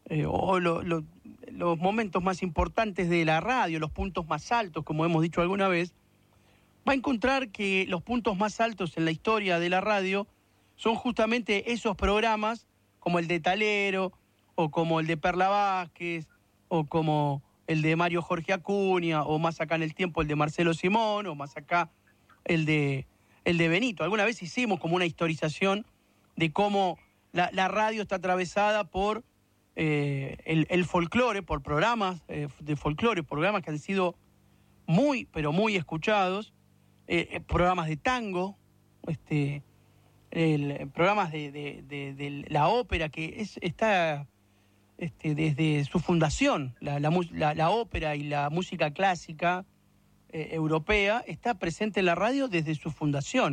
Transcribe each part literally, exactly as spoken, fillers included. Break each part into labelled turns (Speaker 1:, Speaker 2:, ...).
Speaker 1: eh, o lo, lo, los momentos más importantes de la radio, los puntos más altos, como hemos dicho alguna vez, va a encontrar que los puntos más altos en la historia de la radio son justamente esos programas como el de Talero, o como el de Perla Vázquez, o como el de Mario Jorge Acuña, o más acá en el tiempo el de Marcelo Simón, o más acá el de, el de Benito. Alguna vez hicimos como una historización de cómo la, la radio está atravesada por eh, el, el folclore, por programas eh, de folclore, programas que han sido muy, pero muy escuchados, eh, programas de tango, este, el, programas de, de, de, de la ópera, que es, está este, desde su fundación, la, la, la, la ópera y la música clásica eh, europea está presente en la radio desde su fundación.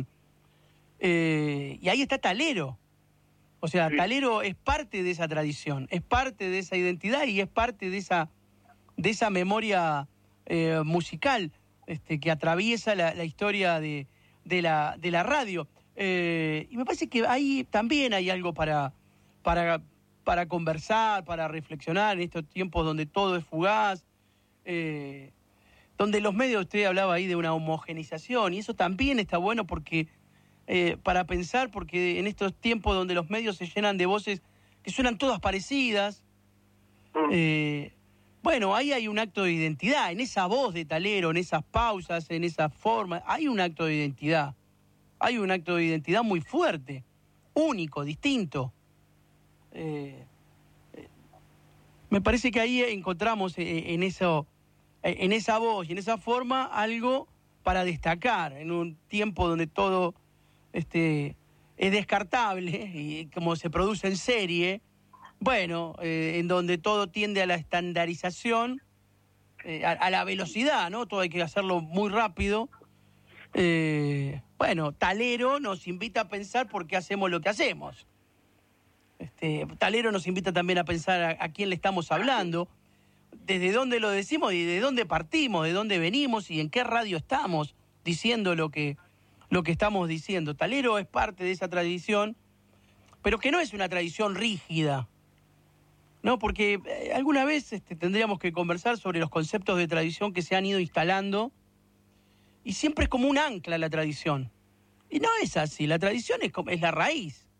Speaker 1: Eh, y ahí está Talero. O sea, sí. Talero es parte de esa tradición, es parte de esa identidad y es parte de esa, de esa memoria eh, musical este, que atraviesa la, la historia de, de, la, de la radio. Eh, y me parece que ahí también hay algo para, para, para conversar, para reflexionar en estos tiempos donde todo es fugaz, eh, donde los medios, usted hablaba ahí de una homogenización, y eso también está bueno porque eh, para pensar, porque en estos tiempos donde los medios se llenan de voces que suenan todas parecidas, eh, bueno, ahí hay un acto de identidad, en esa voz de Talero, en esas pausas, en esa forma, hay un acto de identidad. Hay un acto de identidad muy fuerte, único, distinto. Eh, eh, me parece que ahí encontramos eh, en, eso, eh, en esa voz y en esa forma algo para destacar en un tiempo donde todo este, es descartable y como se produce en serie, bueno, eh, en donde todo tiende a la estandarización, eh, a, a la velocidad, ¿no? Todo hay que hacerlo muy rápido. Eh, bueno, Talero nos invita a pensar por qué hacemos lo que hacemos. Este, Talero nos invita también a pensar a, a quién le estamos hablando, desde dónde lo decimos y de dónde partimos, de dónde venimos y en qué radio estamos diciendo lo que, lo que estamos diciendo. Talero es parte de esa tradición, pero que no es una tradición rígida, ¿no? Porque eh, alguna vez este, tendríamos que conversar sobre los conceptos de tradición que se han ido instalando. Y siempre es como un ancla la tradición. Y no es así, la tradición es, como, es la raíz,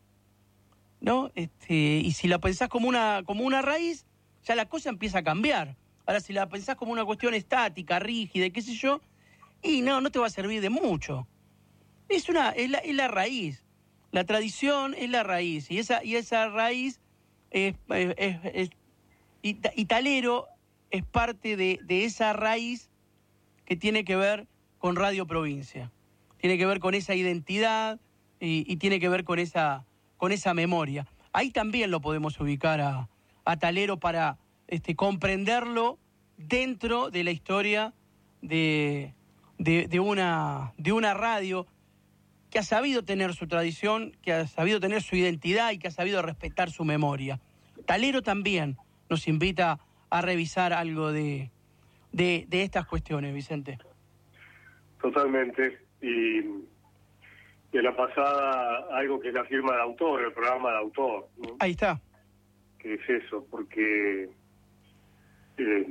Speaker 1: ¿no? Este, y si la pensás como una, como una raíz, ya la cosa empieza a cambiar. Ahora, si la pensás como una cuestión estática, rígida, qué sé yo, y no, no te va a servir de mucho. Es, una, es, la, es la raíz. La tradición es la raíz. Y esa, y esa raíz es, es, es, es y, y Talero es parte de, de esa raíz que tiene que ver con Radio Provincia. Tiene que ver con esa identidad y, y tiene que ver con esa, con esa memoria. Ahí también lo podemos ubicar a, a Talero para este, comprenderlo dentro de la historia de, de, de, una, de una radio que ha sabido tener su tradición, que ha sabido tener su identidad y que ha sabido respetar su memoria. Talero también nos invita a revisar algo de, de, de estas cuestiones, Vicente.
Speaker 2: Totalmente. Y de la pasada, algo que es la firma de autor, el programa de autor, ¿no?
Speaker 1: Ahí está.
Speaker 2: Que es eso, porque eh,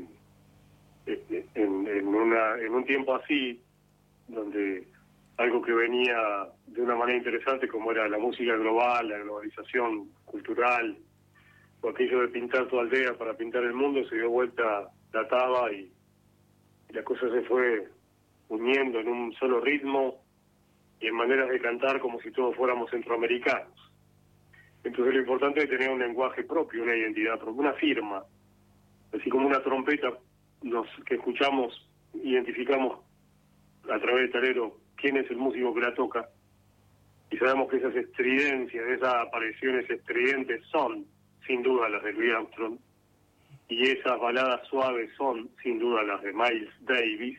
Speaker 2: en, en, una, en un tiempo así, donde algo que venía de una manera interesante, como era la música global, la globalización cultural, o aquello de pintar tu aldea para pintar el mundo, se dio vuelta la taba y, y la cosa se fue uniendo en un solo ritmo y en maneras de cantar como si todos fuéramos centroamericanos. Entonces lo importante es tener un lenguaje propio, una identidad propia, una firma. Así como una trompeta nos que escuchamos, identificamos a través de Talero quién es el músico que la toca, y sabemos que esas estridencias, esas apariciones estridentes son, sin duda, las de Louis Armstrong, y esas baladas suaves son, sin duda, las de Miles Davis.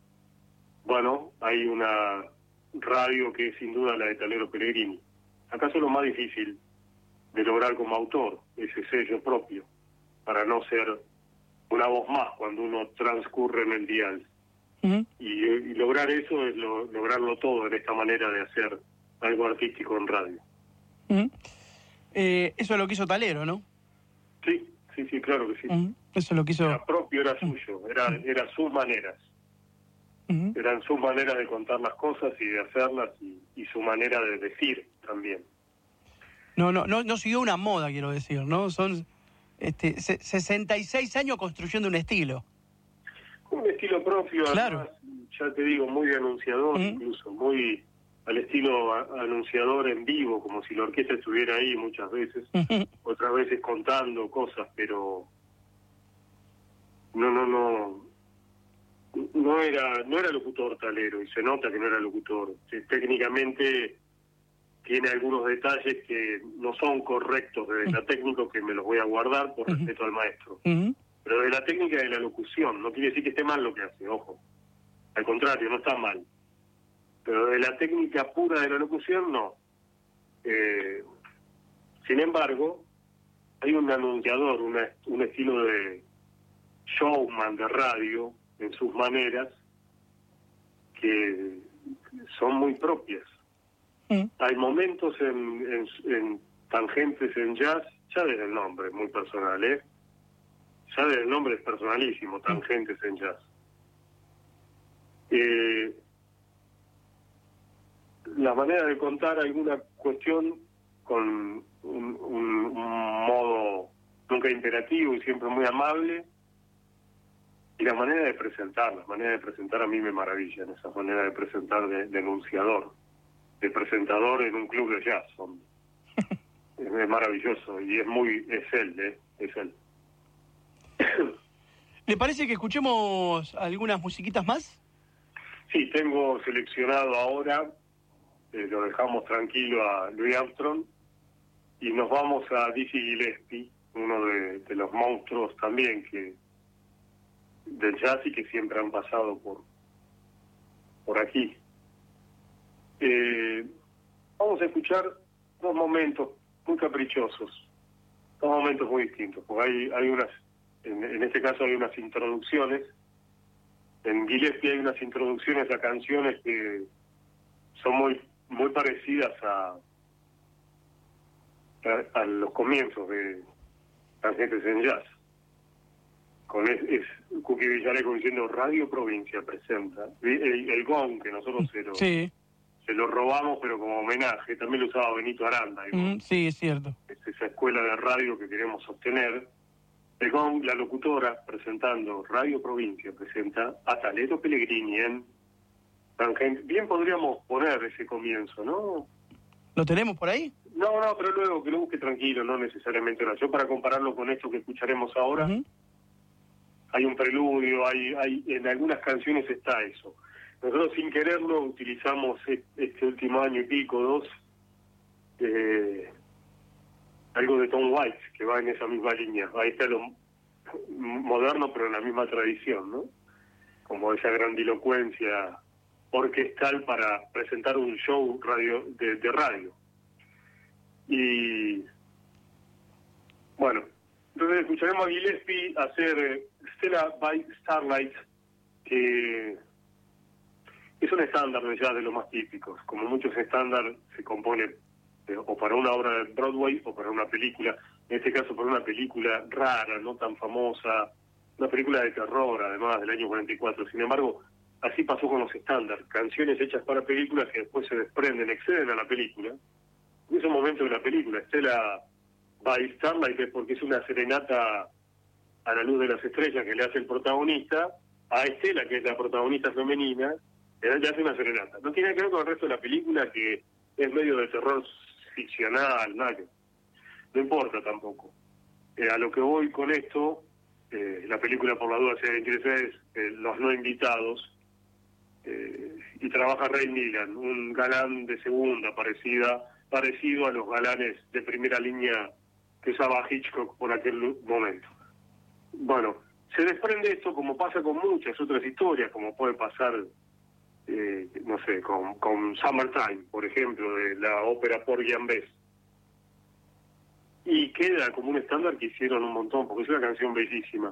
Speaker 2: Bueno, hay una radio que es sin duda la de Talero Pellegrini. ¿Acaso lo más difícil de lograr como autor ese sello propio, para no ser una voz más cuando uno transcurre en el dial? Uh-huh. y, y lograr eso es lo, lograrlo todo en esta manera de hacer algo artístico en radio.
Speaker 1: Uh-huh. Eh, eso es lo que hizo Talero, ¿no?
Speaker 2: Sí, sí, claro que sí.
Speaker 1: Uh-huh. Eso lo quiso...
Speaker 2: Era propio, era suyo, era, era sus maneras. Uh-huh. Eran sus maneras de contar las cosas y de hacerlas y, y su manera de decir también.
Speaker 1: No, no, no, no siguió una moda, quiero decir, ¿no? Son este, sesenta y seis años construyendo un estilo.
Speaker 2: Un estilo propio,
Speaker 1: claro.
Speaker 2: Además, ya te digo, muy anunciador, uh-huh. incluso, muy al estilo a, anunciador en vivo, como si la orquesta estuviera ahí muchas veces, uh-huh. otras veces contando cosas, pero no, no, no, no era, no era locutor talero, y se nota que no era locutor. Técnicamente tiene algunos detalles que no son correctos desde la técnica, que me los voy a guardar por uh-huh. respeto al maestro. Uh-huh. Pero de la técnica de la locución, no quiere decir que esté mal lo que hace, ojo. Al contrario, no está mal. Pero de la técnica pura de la locución, no. Eh, sin embargo, hay un anunciador, una, un estilo de showman de radio en sus maneras que son muy propias. Mm. Hay momentos en, en, en tangentes en jazz, ya desde el nombre, es muy personal, ¿eh? Ya desde el nombre es personalísimo, tangentes en jazz. Eh, la manera de contar alguna cuestión con un, un, un modo nunca imperativo y siempre muy amable, y la manera de presentar, la manera de presentar a mí me maravillan, esa manera de presentar de, de enunciador, de presentador en un club de jazz. Son, es, es maravilloso y es muy, es él, ¿eh? es él.
Speaker 1: ¿Le parece que escuchemos algunas musiquitas más?
Speaker 2: Sí, tengo seleccionado ahora, eh, lo dejamos tranquilo a Louis Armstrong, y nos vamos a Dizzy Gillespie, uno de, de los monstruos también que del jazz y que siempre han pasado por, por aquí. Eh, vamos a escuchar dos momentos muy caprichosos, dos momentos muy distintos, porque hay, hay unas, en, en este caso hay unas introducciones. En Gillespie hay unas introducciones a canciones que son muy muy parecidas a, a, a los comienzos de Tangentes en Jazz. Con es, es Cookie Villarejo diciendo Radio Provincia presenta. El, el gong que nosotros se lo,
Speaker 1: sí.
Speaker 2: se lo robamos, pero como homenaje. También lo usaba Benito Aranda.
Speaker 1: Mm, sí, es cierto.
Speaker 2: Es esa escuela de radio que queremos sostener. El gong, la locutora presentando Radio Provincia presenta a Talero Pellegrini en Tangente. Bien podríamos poner ese comienzo, ¿no?
Speaker 1: ¿Lo tenemos por ahí?
Speaker 2: No, no, pero luego que lo busque tranquilo, no necesariamente oración, para compararlo con esto que escucharemos ahora. Uh-huh. Hay un preludio, hay, hay en algunas canciones está eso. Nosotros sin quererlo utilizamos este último año y pico, dos, eh, algo de Tom Waits, que va en esa misma línea. Ahí está lo moderno, pero en la misma tradición, ¿no? Como esa grandilocuencia orquestal para presentar un show radio de, de radio. Y bueno, entonces escucharemos a Gillespie hacer eh, Stella by Starlight, que es un estándar de jazz de los más típicos. Como muchos estándares se compone eh, o para una obra de Broadway o para una película, en este caso para una película rara, no tan famosa, una película de terror además del año cuarenta y cuatro. Sin embargo, así pasó con los estándares, canciones hechas para películas que después se desprenden, exceden a la película. Es un momento de la película, Stella by Starlight, es porque es una serenata a la luz de las estrellas que le hace el protagonista a Estela, que es la protagonista femenina, le hace una serenata. No tiene que ver con el resto de la película, que es medio de terror ficcional, nada que... No importa tampoco. Eh, a lo que voy con esto, eh, la película por la duda si alguien quiere saber, es eh, Los No Invitados, eh, y trabaja Ray Milland, un galán de segunda parecida parecido a los galanes de primera línea que usaba Hitchcock por aquel momento. Bueno, se desprende esto como pasa con muchas otras historias, como puede pasar, eh, no sé, con, con Summertime, por ejemplo, de la ópera Porgy and Bess. Y queda como un estándar que hicieron un montón, porque es una canción bellísima.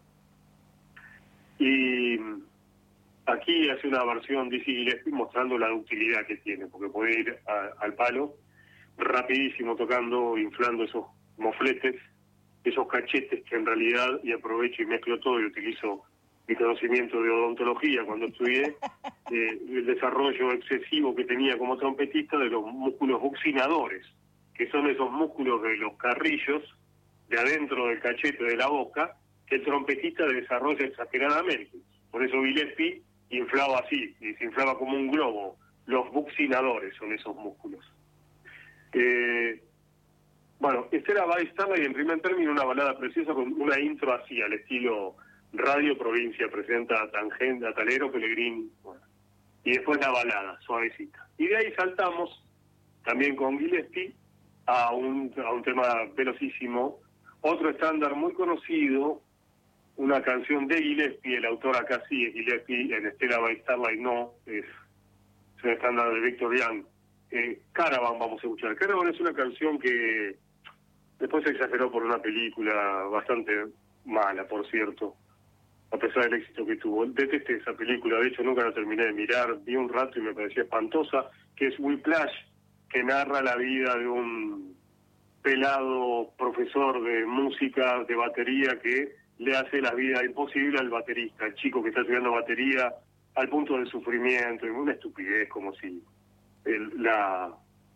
Speaker 2: Y aquí hace una versión de Dizzy Gillespie mostrando la utilidad que tiene, porque puede ir a, al palo rapidísimo tocando, inflando esos mofletes esos cachetes que en realidad, y aprovecho y mezclo todo y utilizo mi conocimiento de odontología cuando estudié, eh, el desarrollo excesivo que tenía como trompetista de los músculos buccinadores, que son esos músculos de los carrillos de adentro del cachete de la boca, que el trompetista desarrolla exageradamente. Por eso Gillespie inflaba así, y se inflaba como un globo. Los buccinadores son esos músculos. Eh, bueno, este era By Starlight, en primer término una balada preciosa con una intro así, al estilo Radio Provincia, presenta a Tangente, a Talero, Pellegrín, bueno, y después la balada, suavecita. Y de ahí saltamos, también con Gillespie, a un, a un tema velocísimo, otro estándar muy conocido, una canción de Gillespie, el autor acá sí es Gillespie, en Estela By Starlight no, es, es un estándar de Victor Young. Eh, Caravan vamos a escuchar. Caravan es una canción que después se exageró por una película bastante mala, por cierto, a pesar del éxito que tuvo. Detesté esa película, de hecho nunca la terminé de mirar, vi un rato y me parecía espantosa, que es Whiplash, que narra la vida de un pelado profesor de música, de batería, que le hace la vida imposible al baterista, al chico que está estudiando batería, al punto del sufrimiento, y una estupidez, como si el, la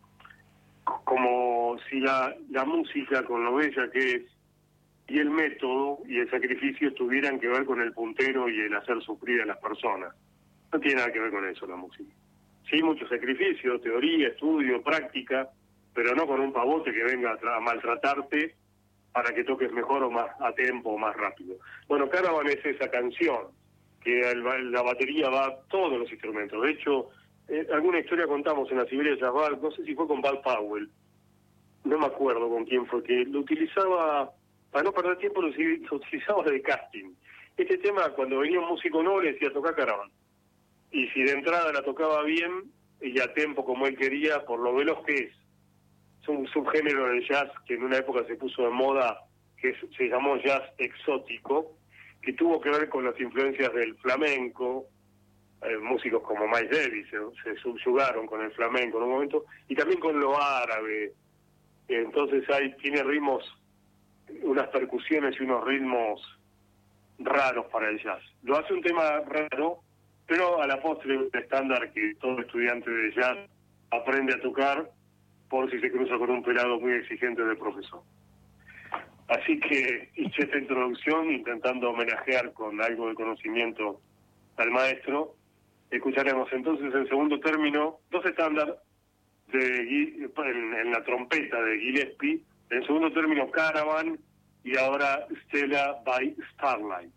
Speaker 2: como si la, la música, con lo bella que es, y el método y el sacrificio tuvieran que ver con el puntero y el hacer sufrir a las personas. No tiene nada que ver con eso la música. Sí, mucho sacrificio, teoría, estudio, práctica, pero no con un pavote que venga a, a maltratarte para que toques mejor o más a tiempo o más rápido. Bueno, Caravan es esa canción, que el, la batería va a todos los instrumentos. De hecho, eh, alguna historia contamos en la Siberia Jazz Band, no sé si fue con Bud Powell, no me acuerdo con quién fue, que lo utilizaba, para no perder tiempo, lo, lo utilizaba de casting. Este tema, cuando venía un músico noble, decía tocar Caravan. Y si de entrada la tocaba bien, y a tempo como él quería, por lo veloz que es. Es un subgénero del jazz que en una época se puso de moda, que es, se llamó jazz exótico, que tuvo que ver con las influencias del flamenco. Eh, músicos como Miles Davis se, se subyugaron con el flamenco en un momento, y también con lo árabe. Entonces hay, tiene ritmos, unas percusiones y unos ritmos raros para el jazz. Lo hace un tema raro, pero a la postre un estándar que todo estudiante de jazz aprende a tocar por si se cruza con un pelado muy exigente del profesor. Así que hice esta introducción intentando homenajear con algo de conocimiento al maestro. Escucharemos entonces en segundo término dos estándares de, en, en la trompeta de Gillespie, en segundo término Caravan y ahora Stella by Starlight.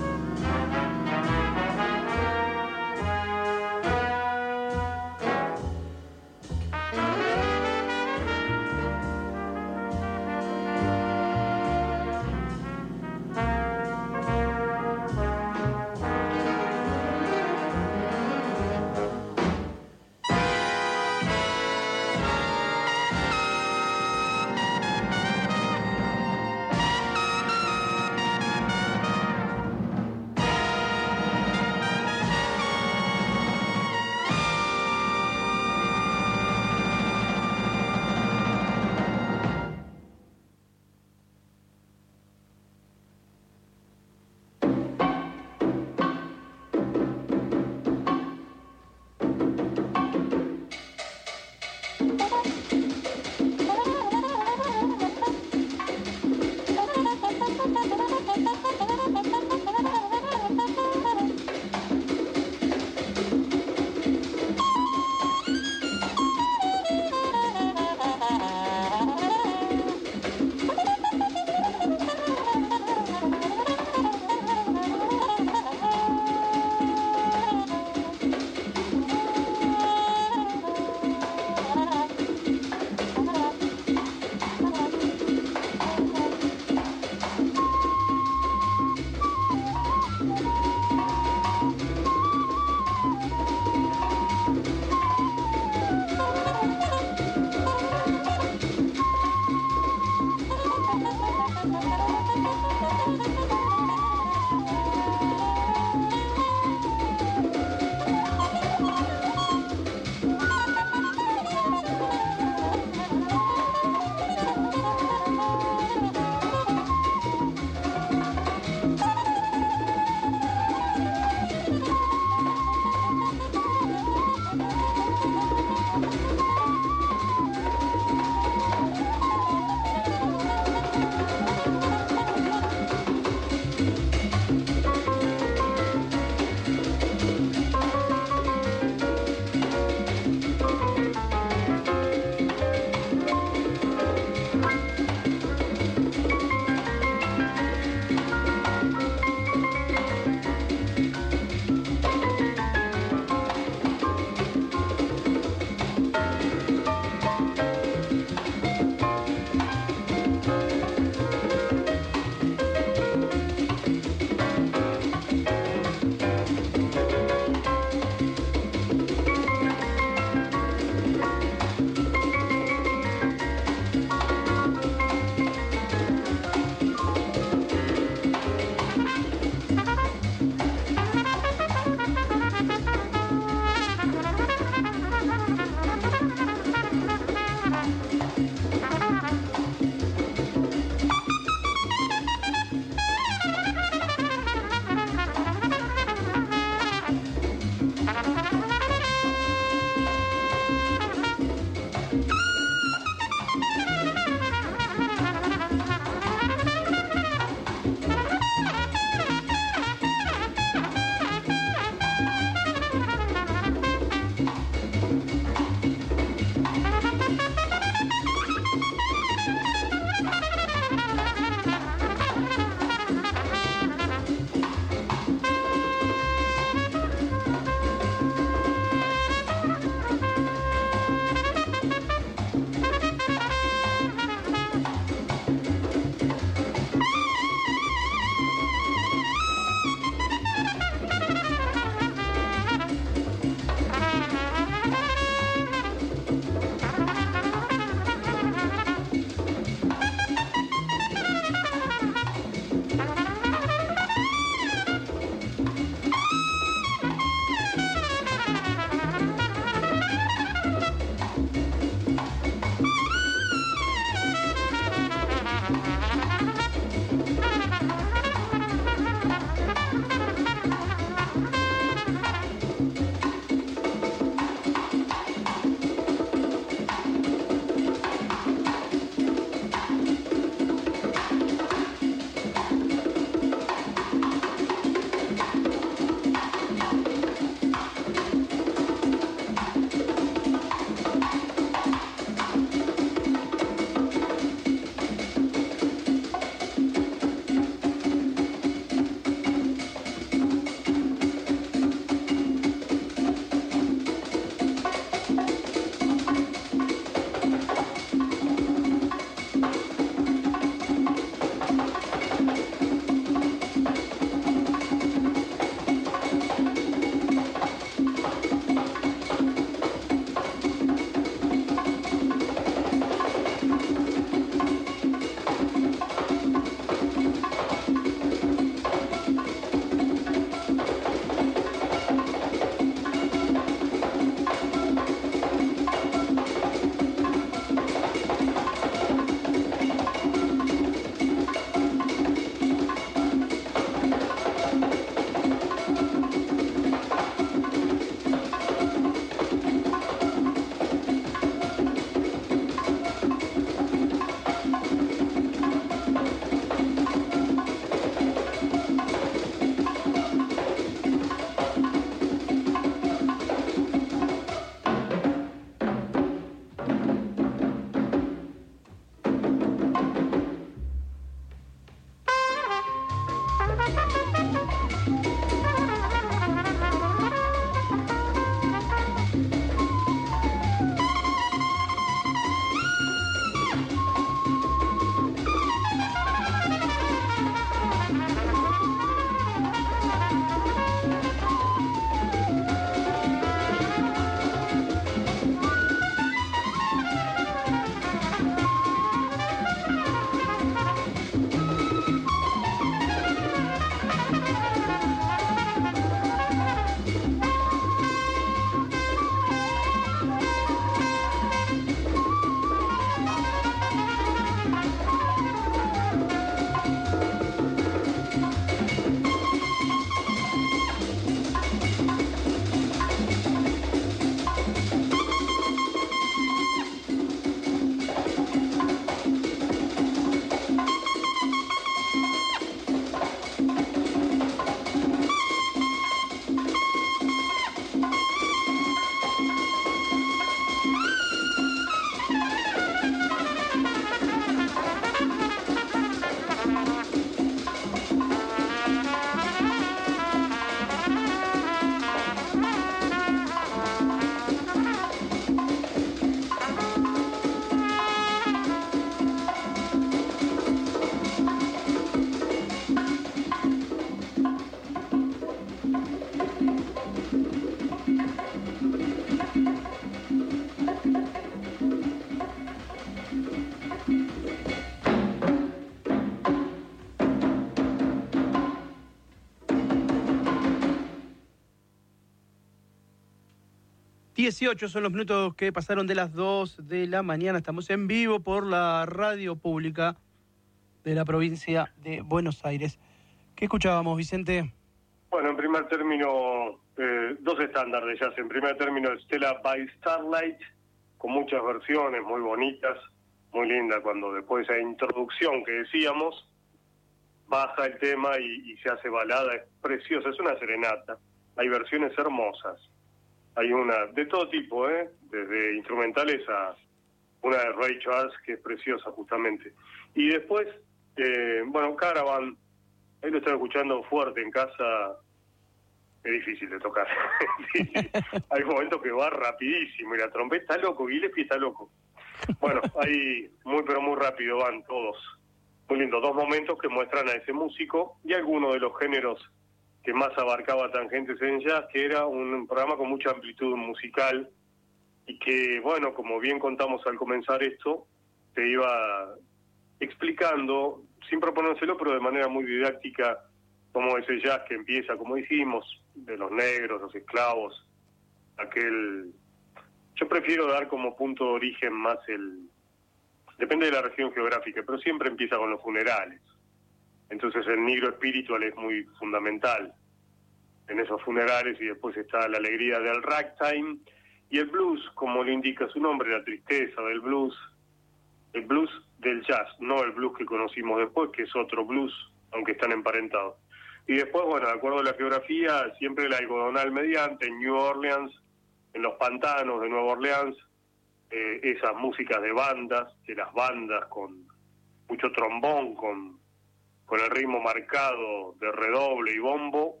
Speaker 1: dieciocho son los minutos que pasaron de las dos de la mañana. Estamos en vivo por la radio pública de la provincia de Buenos Aires. ¿Qué escuchábamos, Vicente?
Speaker 2: Bueno, en primer término, eh, dos estándares de jazz. En primer término, Stella by Starlight, con muchas versiones muy bonitas, muy linda, cuando después de esa introducción que decíamos, baja el tema y, y se hace balada. Es preciosa, es una serenata. Hay versiones hermosas. Hay una de todo tipo, ¿eh? Desde instrumentales a una de Ray Charles, que es preciosa justamente. Y después, eh, bueno, Caravan, ahí lo estaba escuchando fuerte en casa, es difícil de tocar. Sí, hay momentos que va rapidísimo y la trompeta está loco, Gillespie está loco. Bueno, ahí muy pero muy rápido van todos. Muy lindo, dos momentos que muestran a ese músico y algunos de los géneros que más abarcaba Tangentes en Jazz, que era un programa con mucha amplitud musical y que, bueno, como bien contamos al comenzar esto, te iba explicando, sin proponérselo, pero de manera muy didáctica, cómo ese jazz que empieza, como dijimos, de los negros, los esclavos, aquel... Yo prefiero dar como punto de origen más el... Depende de la región geográfica, pero siempre empieza con los funerales. Entonces el negro espiritual es muy fundamental en esos funerales, y después está la alegría del ragtime y el blues, como le indica su nombre, la tristeza del blues, el blues del jazz, no el blues que conocimos después, que es otro blues, aunque están emparentados. Y después, bueno, de acuerdo a la geografía, siempre el algodonal mediante, en New Orleans, en los pantanos de Nueva Orleans, eh, esas músicas de bandas, de las bandas con mucho trombón, con con el ritmo marcado de redoble y bombo,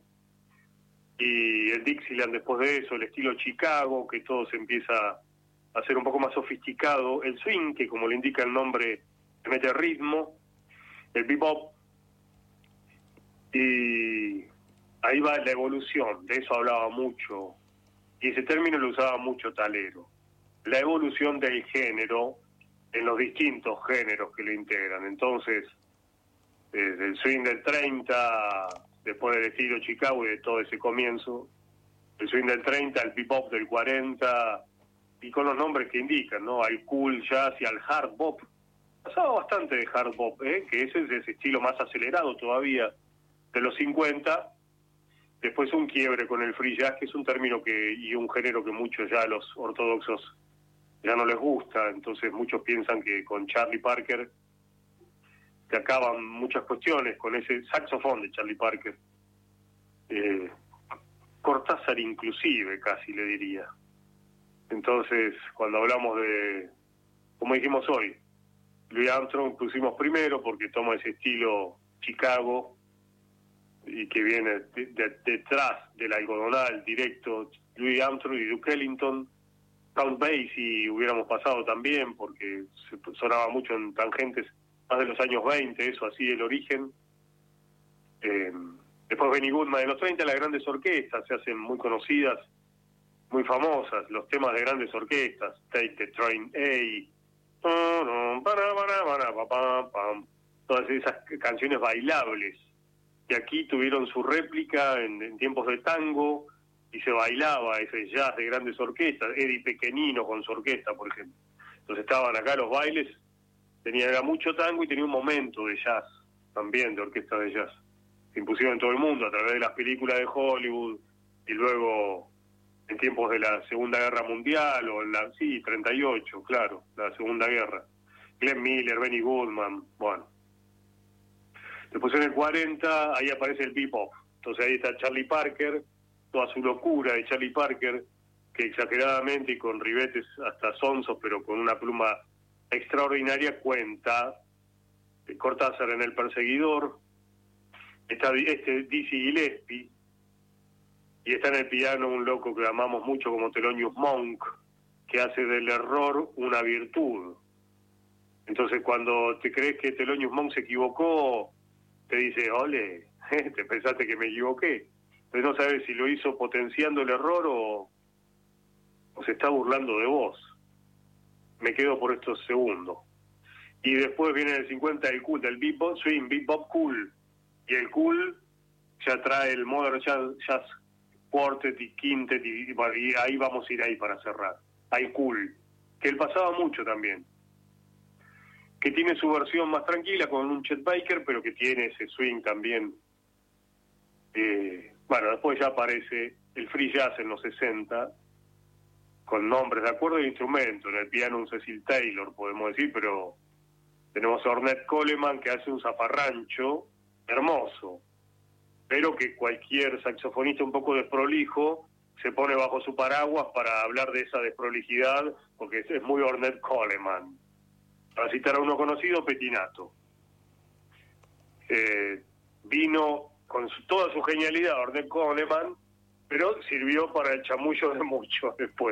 Speaker 2: y el Dixieland después de eso, el estilo Chicago, que todo se empieza a ser un poco más sofisticado, el swing, que como le indica el nombre, le mete ritmo, el bebop, y ahí va la evolución, de eso hablaba mucho, y ese término lo usaba mucho Talero, la evolución del género en los distintos géneros que lo integran. Entonces, desde el swing del treinta, después del estilo Chicago y de todo ese comienzo, el swing del treinta, el bebop del cuarenta, y con los nombres que indican, ¿no? Al cool jazz y al hard bop. Pasaba bastante de hard bop, ¿eh? Que ese es ese estilo más acelerado todavía de los cincuenta. Después un quiebre con el free jazz, que es un término que y un género que muchos ya los ortodoxos ya no les gusta. Entonces muchos piensan que con Charlie Parker que acaban muchas cuestiones, con ese saxofón de Charlie Parker. Eh, Cortázar inclusive, casi le diría. Entonces, cuando hablamos de, como dijimos hoy, Louis Armstrong pusimos primero porque toma ese estilo Chicago y que viene de, de, detrás del algodonal directo, Louis Armstrong y Duke Ellington. Count Basie hubiéramos pasado también porque se sonaba mucho en Tangentes, más de los años veinte, eso así el origen. Eh, después Benny Goodman, en los treinta las grandes orquestas se hacen muy conocidas, muy famosas, los temas de grandes orquestas, Take the Train A, todas esas canciones bailables, que aquí tuvieron su réplica en, en tiempos de tango, y se bailaba ese jazz de grandes orquestas, Eddie Pequenino con su orquesta, por ejemplo. Entonces estaban acá los bailes, tenía era mucho tango y tenía un momento de jazz, también de orquesta de jazz, que impusieron en todo el mundo a través de las películas de Hollywood, y luego en tiempos de la Segunda Guerra Mundial, o en la, sí, treinta y ocho, claro, la Segunda Guerra. Glenn Miller, Benny Goodman, bueno. Después en el cuarenta, ahí aparece el bebop. Entonces ahí está Charlie Parker, toda su locura de Charlie Parker, que exageradamente y con ribetes hasta sonsos, pero con una pluma extraordinaria, cuenta Cortázar en El Perseguidor, está este Dizzy Gillespie, y está en el piano un loco que amamos mucho como Thelonious Monk, que hace del error una virtud. Entonces cuando te crees que Thelonious Monk se equivocó, te dice, ole, te pensaste que me equivoqué. Entonces no sabes si lo hizo potenciando el error o, o se está burlando de vos. Me quedo por estos segundos. Y después viene el cincuenta el cool, del bebop, swing, bebop cool. Y el cool ya trae el modern jazz, jazz quartet y quintet, y, y ahí vamos a ir ahí para cerrar. Hay Cool, que él pasaba mucho también, que tiene su versión más tranquila con un Chet Baker, pero que tiene ese swing también. Eh, bueno, después ya aparece el free jazz en los sesenta, con nombres de acuerdo de instrumento, en el piano un Cecil Taylor, podemos decir, pero tenemos a Ornette Coleman, que hace un zafarrancho hermoso, pero que cualquier saxofonista un poco desprolijo se pone bajo su paraguas para hablar de esa desprolijidad, porque es muy Ornette Coleman. Para citar a uno conocido, Petinato. Eh, vino con su, toda su genialidad Ornette Coleman, pero sirvió para el chamullo de muchos después.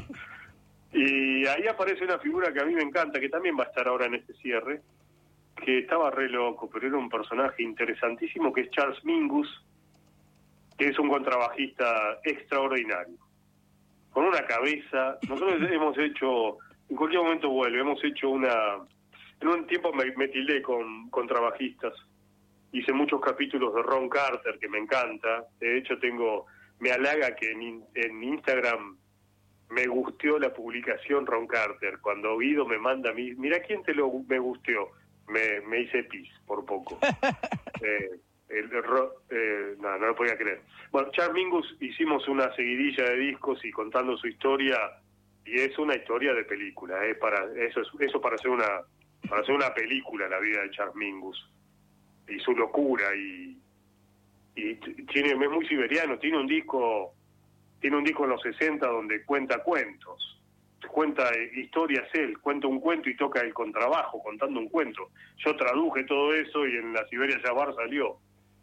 Speaker 2: Y ahí aparece una figura que a mí me encanta, que también va a estar ahora en este cierre, que estaba re loco, pero era un personaje interesantísimo, que es Charles Mingus, que es un contrabajista extraordinario, con una cabeza. Nosotros hemos hecho, en cualquier momento vuelve, hemos hecho una, en un tiempo me, me tildé con contrabajistas, hice muchos capítulos de Ron Carter, que me encanta, de hecho tengo, me halaga que en, en Instagram me gusteó la publicación Ron Carter, cuando Guido me manda a mí, mira quién te lo me gusteó, me, me hice pis por poco. eh, el, el, eh, no, no lo podía creer. Bueno, Charles Mingus hicimos una seguidilla de discos y contando su historia, y es una historia de película, eh, para eso es, eso para hacer una para hacer una película, la vida de Charles Mingus y su locura, y y tiene, es muy siberiano, tiene un disco tiene un disco en los sesenta donde cuenta cuentos, cuenta historias él, cuenta un cuento y toca el contrabajo contando un cuento. Yo traduje todo eso y en la Siberia Jabbar salió.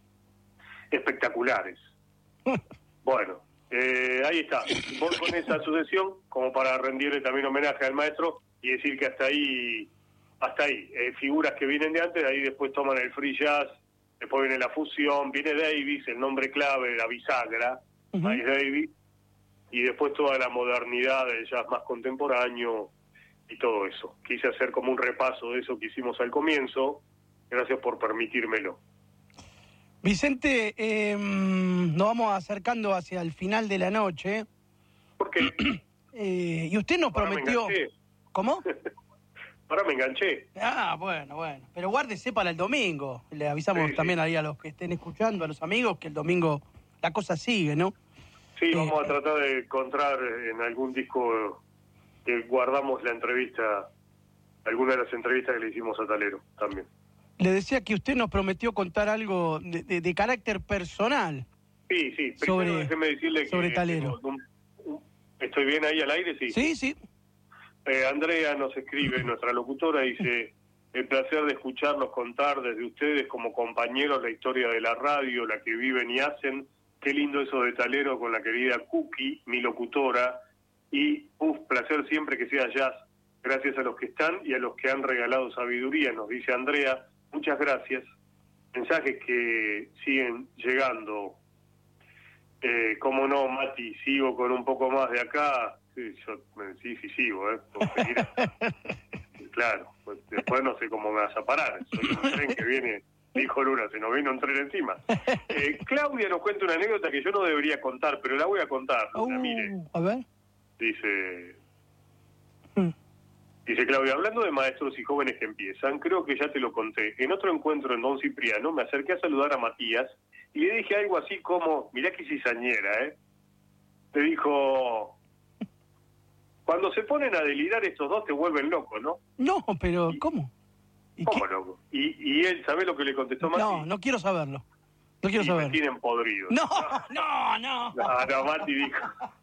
Speaker 2: Espectaculares. Bueno, eh, ahí está. Voy con esa sucesión como para rendirle también homenaje al maestro y decir que hasta ahí, hasta ahí, eh, figuras que vienen de antes, ahí después toman el free jazz, después viene la fusión, viene Davis, el nombre clave, la bisagra, uh-huh. Miles Davis, y después toda la modernidad del jazz más contemporáneo y todo eso. Quise hacer como un repaso de eso que hicimos al comienzo. Gracias por permitírmelo.
Speaker 1: Vicente, eh, nos vamos acercando hacia el final de la noche.
Speaker 2: ¿Por qué?
Speaker 1: eh, y usted nos Ahora prometió... ¿Cómo?
Speaker 2: Ahora me enganché.
Speaker 1: Ah, bueno, bueno. Pero guárdese para el domingo. Le avisamos sí, también sí. ahí a los que estén escuchando, a los amigos, que el domingo la cosa sigue, ¿no?
Speaker 2: Sí, vamos a tratar de encontrar en algún disco que guardamos la entrevista, alguna de las entrevistas que le hicimos a Talero también.
Speaker 1: Le decía que usted nos prometió contar algo de, de, de carácter personal.
Speaker 2: Sí, sí. Primero
Speaker 1: sobre,
Speaker 2: déjeme decirle que
Speaker 1: sobre Talero.
Speaker 2: Un, un, ¿Estoy bien ahí al aire? Sí.
Speaker 1: Sí, sí.
Speaker 2: Eh, Andrea nos escribe, nuestra locutora, dice: el placer de escucharlos contar desde ustedes como compañeros la historia de la radio, la que viven y hacen. Qué lindo eso de Talero con la querida Cookie, mi locutora, y uf, placer siempre que sea jazz, gracias a los que están y a los que han regalado sabiduría, nos dice Andrea, muchas gracias. Mensajes que siguen llegando. Eh, cómo no, Mati, sigo con un poco más de acá, sí, yo sí, sí sigo, ¿eh? Claro, pues después no sé cómo me vas a parar, soy un tren que viene... Dijo Luna, se nos vino un tren encima. Eh, Claudia nos cuenta una anécdota que yo no debería contar, pero la voy a contar. Luna, uh, mire.
Speaker 1: A ver.
Speaker 2: Dice, mm. dice Claudia, hablando de maestros y jóvenes que empiezan, creo que ya te lo conté. En otro encuentro en Don Cipriano me acerqué a saludar a Matías y le dije algo así como, mirá que cizañera, ¿eh? Le dijo, cuando se ponen a delirar estos dos te vuelven locos, ¿no?
Speaker 1: No, pero
Speaker 2: y,
Speaker 1: ¿cómo?
Speaker 2: ¿Cómo loco? Y, y él, ¿sabe lo que le contestó Mati?
Speaker 1: No, no quiero saberlo. No quiero
Speaker 2: y
Speaker 1: saberlo.
Speaker 2: Me tienen podrido.
Speaker 1: No, no, no.
Speaker 2: No, no, Mati dijo.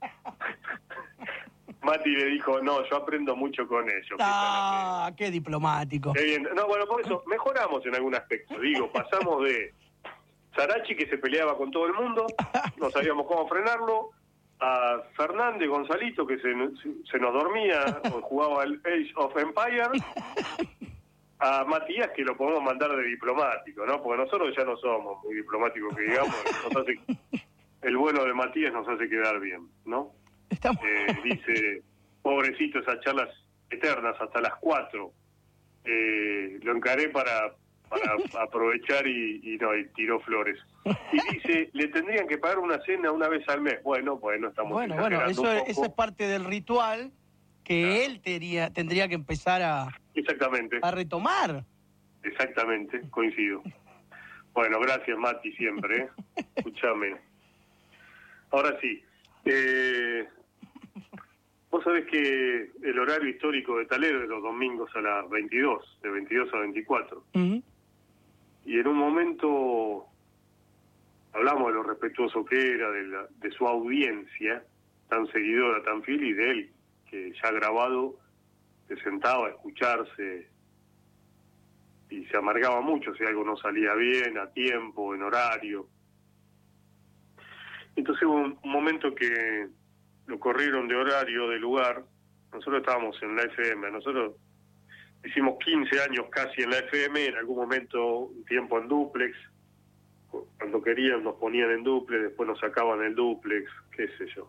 Speaker 2: Mati le dijo, no, yo aprendo mucho con ellos.
Speaker 1: Ah, qué diplomático.
Speaker 2: Qué bien. No, bueno, por eso mejoramos en algún aspecto. Digo, pasamos de Sarachi, que se peleaba con todo el mundo, no sabíamos cómo frenarlo, a Fernández Gonzalito, que se, se nos dormía, o jugaba el Age of Empires, a Matías, que lo podemos mandar de diplomático, ¿no? Porque nosotros ya no somos muy diplomáticos, que digamos, nos hace, el vuelo de Matías nos hace quedar bien, ¿no?
Speaker 1: Estamos...
Speaker 2: Eh, dice, pobrecito, esas charlas eternas hasta las cuatro, eh, lo encaré para para aprovechar y, y no, y tiró flores. Y dice, le tendrían que pagar una cena una vez al mes. Bueno, bueno, estamos
Speaker 1: Bueno, bueno, eso,
Speaker 2: un
Speaker 1: es-
Speaker 2: poco.
Speaker 1: eso es parte del ritual que
Speaker 2: Claro.
Speaker 1: él tería, tendría que empezar a,
Speaker 2: Exactamente,
Speaker 1: a retomar.
Speaker 2: exactamente, coincido. Bueno, gracias Mati siempre, ¿eh? Escúchame. Ahora sí, eh, vos sabés que el horario histórico de Talero es los domingos a las veintidós, de veintidós a veinticuatro.
Speaker 1: Uh-huh.
Speaker 2: Y en un momento hablamos de lo respetuoso que era, de, la, de su audiencia, tan seguidora, tan fiel, y de él, que ya grabado se sentaba a escucharse y se amargaba mucho si algo no salía bien, a tiempo, en horario. Entonces hubo un momento que lo corrieron de horario, de lugar. Nosotros estábamos en la F M, nosotros hicimos quince años casi en la F M, en algún momento un tiempo en dúplex, cuando querían nos ponían en dúplex, después nos sacaban el dúplex, qué sé yo.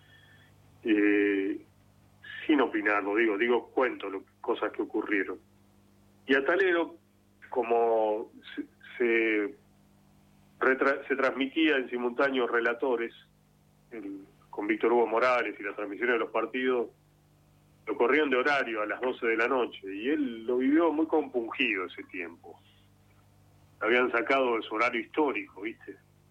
Speaker 2: Eh, sin opinar, lo digo, digo cuento lo, cosas que ocurrieron. Y a Talero, como se, se, retra, se transmitía en simultáneo relatores, el, con Víctor Hugo Morales y las transmisiones de los partidos, lo corrían de horario a las doce de la noche, y él lo vivió muy compungido ese tiempo. Habían sacado de su horario histórico, ¿viste?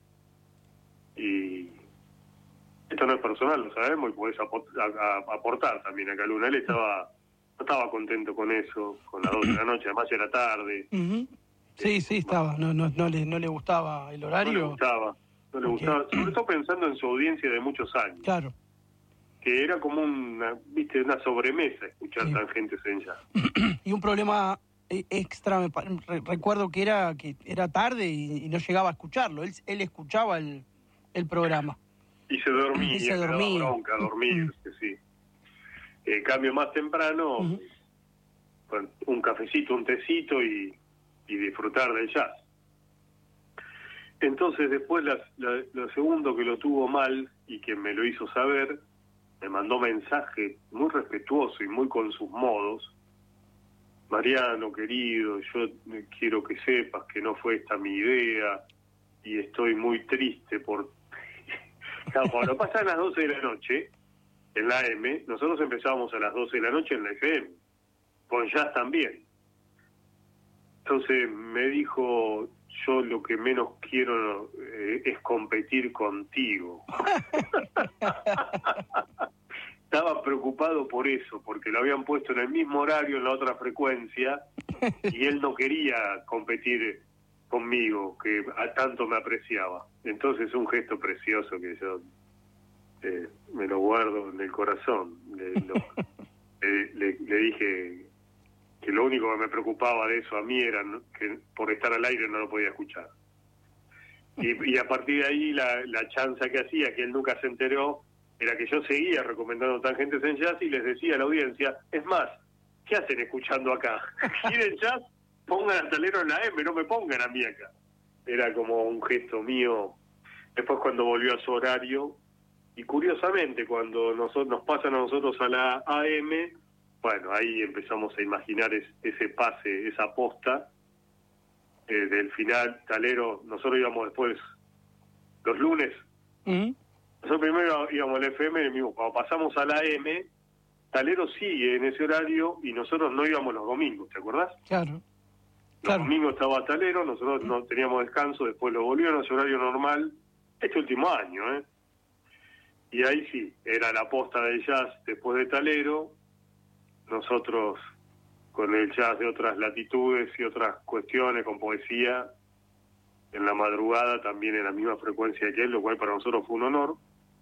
Speaker 2: Y esto no es personal, lo sabemos, y podés aportar también acá, Luna. Él estaba, no estaba contento con eso, con las doce de la noche, además era tarde.
Speaker 1: Uh-huh. Sí, sí, estaba, no, no, no, le, no le gustaba el horario.
Speaker 2: No le gustaba, no le
Speaker 1: porque...
Speaker 2: gustaba, sobre todo pensando en su audiencia de muchos años.
Speaker 1: Claro.
Speaker 2: Que era como una, viste, una sobremesa escuchar sí. Tangentes en Jazz.
Speaker 1: Y un problema extra, me, re, recuerdo que era que era tarde y, y no llegaba a escucharlo, él, él escuchaba el, el programa.
Speaker 2: Y se dormía,
Speaker 1: y se dormía.
Speaker 2: Le daba bronca dormir, uh-huh. sí. En cambio, más temprano, uh-huh. con un cafecito, un tecito y, y disfrutar del jazz. Entonces, después, la, la, lo segundo que lo tuvo mal y que me lo hizo saber, me mandó mensaje muy respetuoso y muy con sus modos. Mariano, querido, yo quiero que sepas que no fue esta mi idea y estoy muy triste por... Claro, cuando pasan las doce de la noche, en la A M, nosotros empezábamos a las doce de la noche en la F M, con jazz también. Entonces me dijo, yo lo que menos quiero eh, es competir contigo. Estaba preocupado por eso, porque lo habían puesto en el mismo horario, en la otra frecuencia, y él no quería competir conmigo, que a tanto me apreciaba. Entonces un gesto precioso que yo eh, me lo guardo en el corazón. Le, lo, le, le, le dije que lo único que me preocupaba de eso a mí era que por estar al aire no lo podía escuchar. Y, y a partir de ahí la, la chanza que hacía, que él nunca se enteró, era que yo seguía recomendando Tangentes en Jazz y les decía a la audiencia, es más, ¿qué hacen escuchando acá? ¿Quieren jazz? Pongan a Talero en la M, no me pongan a mí acá. Era como un gesto mío. Después cuando volvió a su horario, y curiosamente cuando nosotros, nos pasan a nosotros a la A M, bueno, ahí empezamos a imaginar es, ese pase, esa posta eh, del final. Talero, nosotros íbamos después, los lunes, uh-huh. nosotros primero íbamos al F M, y mismo, cuando pasamos a la A M, Talero sigue en ese horario y nosotros no íbamos los domingos, ¿te acordás?
Speaker 1: Claro.
Speaker 2: Los
Speaker 1: claro.
Speaker 2: domingos estaba Talero, nosotros no teníamos descanso, después lo volvieron a su horario normal, este último año, ¿eh? Y ahí sí, era la posta del jazz después de Talero, nosotros con el jazz de otras latitudes y otras cuestiones, con poesía, en la madrugada también en la misma frecuencia que él, lo cual para nosotros fue un honor.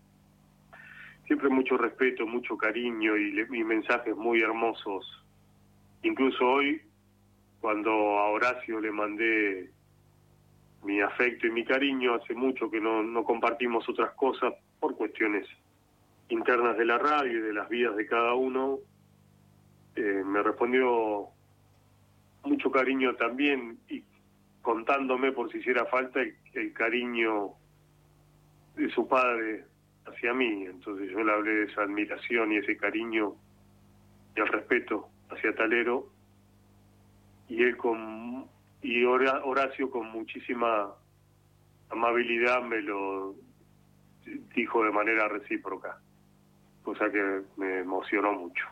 Speaker 2: Siempre mucho respeto, mucho cariño y, y mensajes muy hermosos. Incluso hoy, cuando a Horacio le mandé mi afecto y mi cariño, hace mucho que no, no compartimos otras cosas por cuestiones internas de la radio y de las vidas de cada uno, eh, me respondió mucho cariño también y contándome por si hiciera falta el, el cariño de su padre hacia mí. Entonces yo le hablé de esa admiración y ese cariño y el respeto hacia Talero, y él con y Horacio con muchísima amabilidad me lo dijo de manera recíproca, cosa que me emocionó mucho.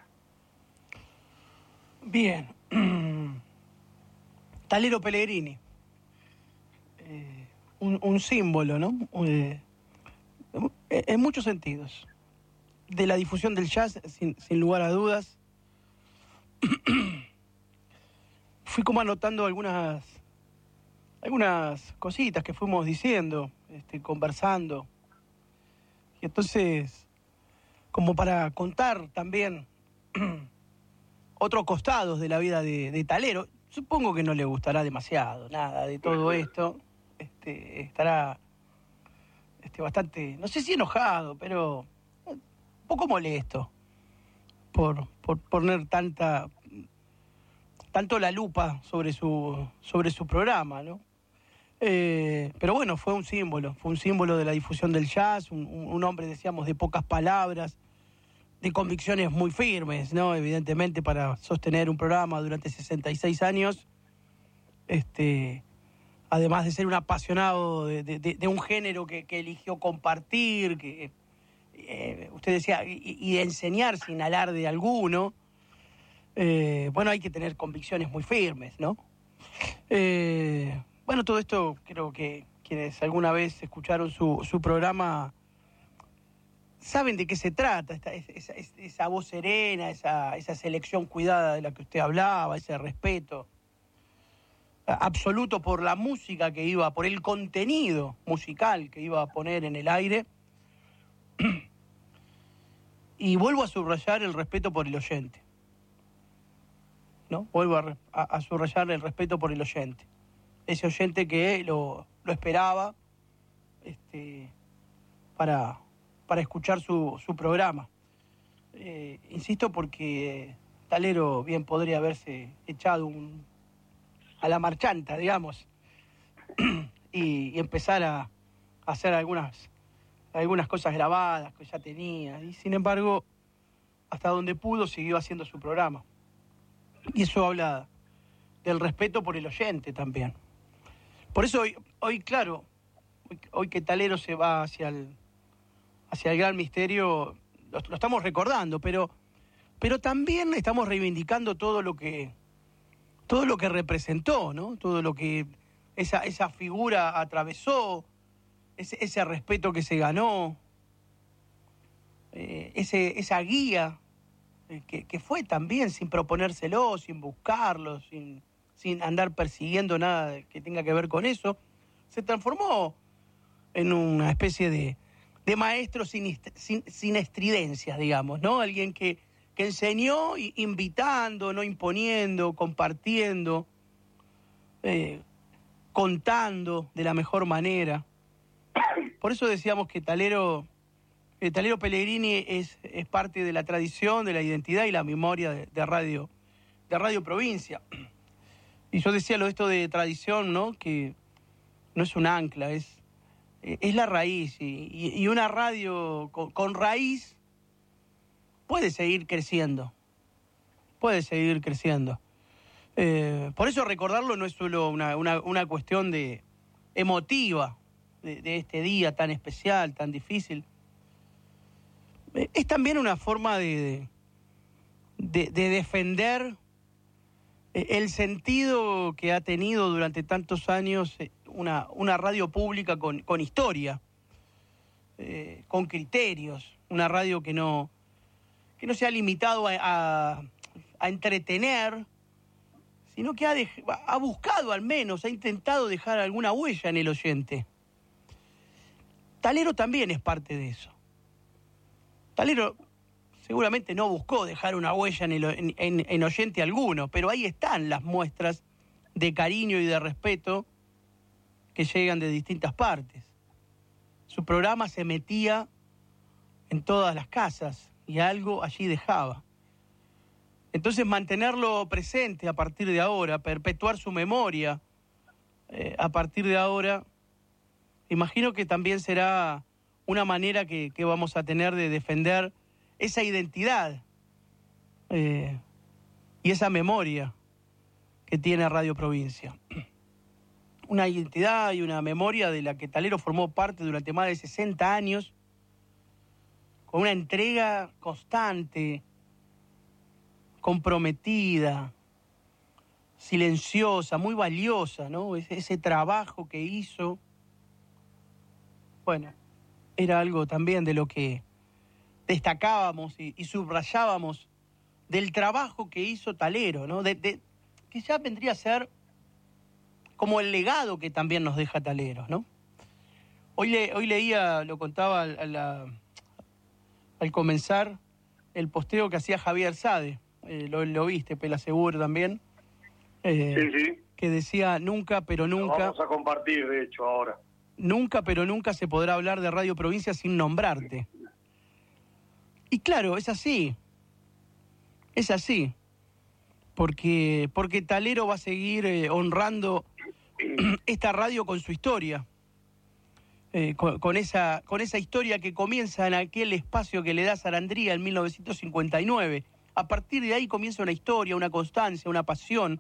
Speaker 1: Bien. Talero Pellegrini, eh, un, un símbolo, ¿no? Eh, en muchos sentidos. De la difusión del jazz, sin, sin lugar a dudas. Fui como anotando algunas algunas cositas que fuimos diciendo, este, conversando. Y entonces, como para contar también otros costados de la vida de, de Talero, supongo que no le gustará demasiado nada de todo esto. Este, estará este, bastante, no sé si enojado, pero un poco molesto por, por poner tanta tanto la lupa sobre su sobre su programa, ¿no? Eh, pero bueno, fue un símbolo, fue un símbolo de la difusión del jazz, un, un hombre, decíamos, de pocas palabras, de convicciones muy firmes, ¿no? Evidentemente, para sostener un programa durante sesenta y seis años, este, además de ser un apasionado de, de, de un género que, que eligió compartir, que eh, usted decía, y, y de enseñar sin alarde alguno, eh, bueno, hay que tener convicciones muy firmes, ¿no? Eh, bueno, todo esto creo que quienes alguna vez escucharon su, su programa saben de qué se trata, esta, esa, esa voz serena, esa, esa selección cuidada de la que usted hablaba, ese respeto absoluto por la música que iba, por el contenido musical que iba a poner en el aire. Y vuelvo a subrayar el respeto por el oyente, ¿no? Vuelvo a, a, a subrayar el respeto por el oyente. Ese oyente que lo, lo esperaba este, para, para escuchar su, su programa. Eh, insisto porque Talero bien podría haberse echado un, a la marchanta, digamos, y, y empezar a, a hacer algunas, algunas cosas grabadas que ya tenía. Y sin embargo, hasta donde pudo, siguió haciendo su programa. Y eso habla del respeto por el oyente también. Por eso hoy, hoy claro, hoy, hoy que Talero se va hacia el, hacia el gran misterio, lo, lo estamos recordando, pero, pero también estamos reivindicando todo lo que, todo lo que representó, ¿no? Todo lo que esa, esa figura atravesó, ese, ese respeto que se ganó, eh, ese, esa guía eh, que, que fue también sin proponérselo, sin buscarlo, sin... sin andar persiguiendo nada que tenga que ver con eso, se transformó en una especie de, de maestro sin, sin, sin estridencias, digamos, ¿no? Alguien que, que enseñó invitando, no imponiendo, compartiendo, eh, contando de la mejor manera. Por eso decíamos que Talero, que Talero Pellegrini es, es parte de la tradición, de la identidad y la memoria de, de Radio, de Radio Provincia. Y yo decía lo esto de tradición, ¿no? Que no es un ancla, es, es la raíz. Y, y una radio con, con raíz puede seguir creciendo. Puede seguir creciendo. Eh, por eso recordarlo no es solo una, una, una cuestión de emotiva de, de este día tan especial, tan difícil. Es también una forma de, de, de defender el sentido que ha tenido durante tantos años una, una radio pública con, con historia, eh, con criterios, una radio que no, que no se ha limitado a, a, a entretener, sino que ha, dej, ha buscado al menos, ha intentado dejar alguna huella en el oyente. Talero también es parte de eso. Talero seguramente no buscó dejar una huella en, el, en, en, en oyente alguno, pero ahí están las muestras de cariño y de respeto que llegan de distintas partes. Su programa se metía en todas las casas y algo allí dejaba. Entonces mantenerlo presente a partir de ahora, perpetuar su memoria eh, a partir de ahora, imagino que también será una manera que, que vamos a tener de defender esa identidad eh, y esa memoria que tiene Radio Provincia. una identidad y una memoria de la que Talero formó parte durante más de sesenta años, con una entrega constante, comprometida, silenciosa, muy valiosa, ¿no? Ese, ese trabajo que hizo, bueno, era algo también de lo que destacábamos y, y subrayábamos del trabajo que hizo Talero, ¿no? De, de, que ya vendría a ser como el legado que también nos deja Talero, ¿no? Hoy, le, hoy leía, lo contaba al, a la, al comenzar, el posteo que hacía Javier Sade, eh, lo, lo viste, Pela Seguro también, eh,
Speaker 2: Sí, sí.
Speaker 1: que decía, nunca, pero
Speaker 2: Lo
Speaker 1: nunca,
Speaker 2: vamos a compartir, de hecho, ahora.
Speaker 1: nunca, pero nunca se podrá hablar de Radio Provincia sin nombrarte. Y claro, es así, es así, porque, porque Talero va a seguir eh, honrando esta radio con su historia, eh, con, con, esa, con esa historia que comienza en aquel espacio que le da Sarandría en mil novecientos cincuenta y nueve. A partir de ahí comienza una historia, una constancia, una pasión.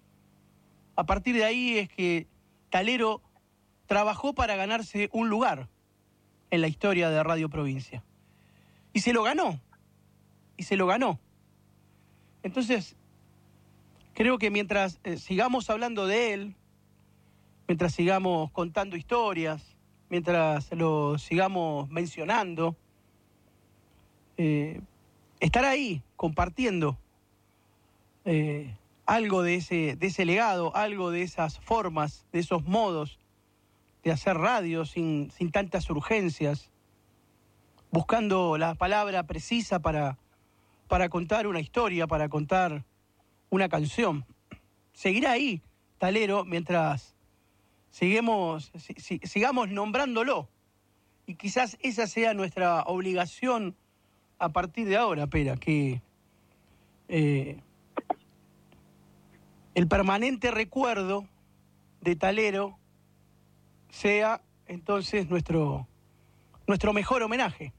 Speaker 1: A partir de ahí es que Talero trabajó para ganarse un lugar en la historia de Radio Provincia. Y se lo ganó, y se lo ganó. Entonces, creo que mientras eh, sigamos hablando de él, mientras sigamos contando historias, mientras lo sigamos mencionando, eh, estar ahí compartiendo eh, algo de ese, de ese legado, algo de esas formas, de esos modos de hacer radio sin, sin tantas urgencias, buscando la palabra precisa para, para contar una historia, para contar una canción. Seguirá ahí Talero mientras Sigamos, si, si, sigamos nombrándolo. Y quizás esa sea nuestra obligación a partir de ahora, Pera, que eh, el permanente recuerdo de Talero sea entonces nuestro, nuestro mejor homenaje.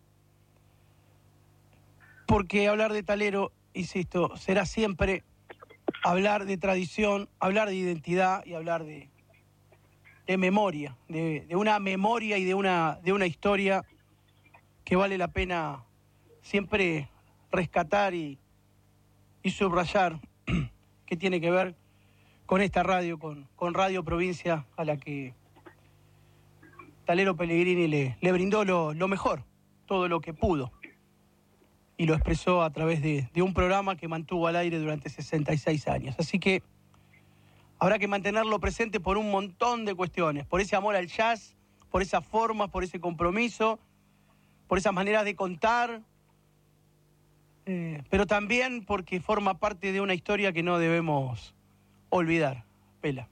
Speaker 1: Porque hablar de Talero, insisto, será siempre hablar de tradición, hablar de identidad y hablar de... de memoria, de, de una memoria y de una, de una historia que vale la pena siempre rescatar y, y subrayar, que tiene que ver con esta radio, con, con Radio Provincia, a la que Talero Pellegrini le, le brindó lo, lo mejor, todo lo que pudo, y lo expresó a través de, de un programa que mantuvo al aire durante sesenta y seis años. Así que habrá que mantenerlo presente por un montón de cuestiones, por ese amor al jazz, por esas formas, por ese compromiso, por esas maneras de contar, eh, pero también porque forma parte de una historia que no debemos olvidar. Pela.